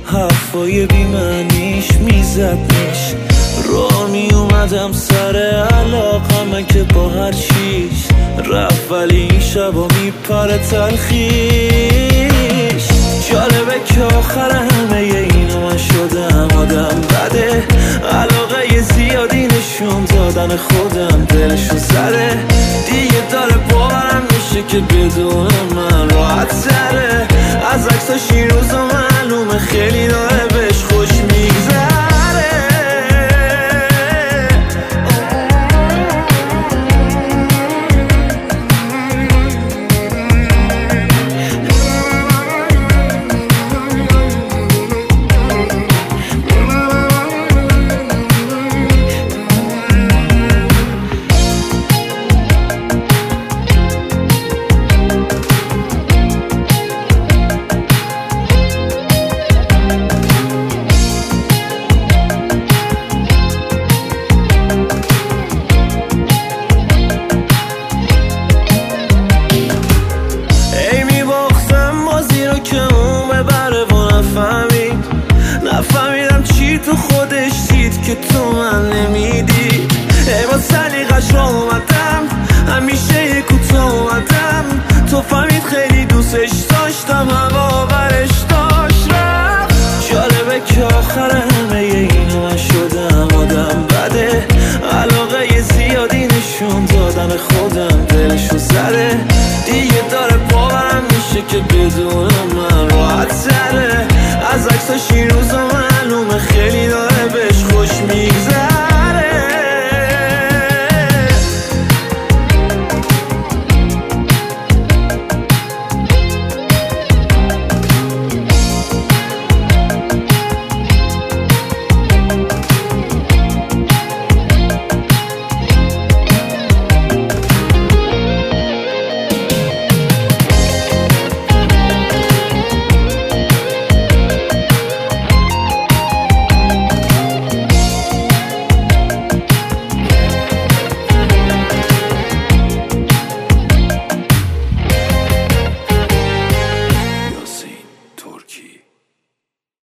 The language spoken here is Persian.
حرفای بیمعنیش میزدنش. راه می اومدم سر علاقمه که با هر چیز رفت، ولی این شبا میپره تلخیش. جالبه که آخر همه اینو من شدم آدم بده، علاقه زیادی نشون دادن خودم دلشو زده. دیگه داره باورم میشه که بدون من راحت تره. از عکساش این روزا معلومه خیلی داره بهش خوش میگذره. نفهمیدم چی تو خودش دید که تو من نمیدی. ای با سلیقش را اومدم، همیشه یه کوتا اومدم. تو فهمید خیلی دوستش داشتم، هوا برش داشت رفت. جالبه که آخره